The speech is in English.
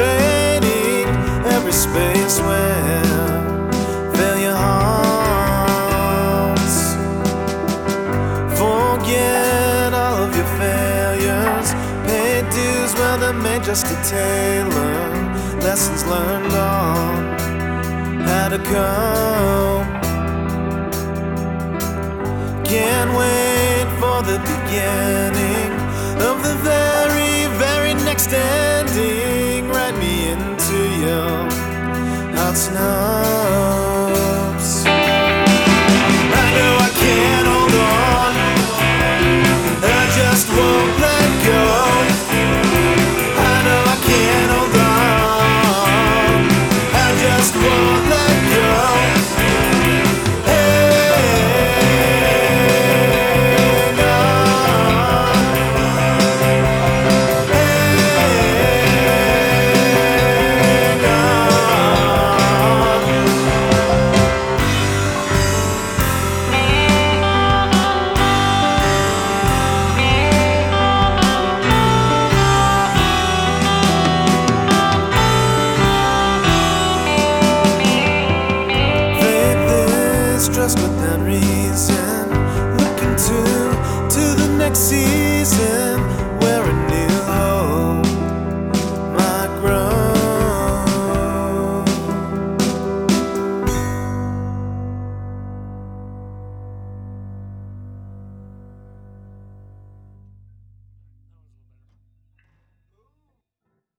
invading every space where failure haunts. Forget all of your failures, pay dues, well they're made just to tailor lessons learned on how to cope. Can't wait for the beginning of the very, very next ending. Write me into your heart's hopes. I know I can't hold on, I just won't let go. I know I can't hold on, I just won't let go. Trust without reason,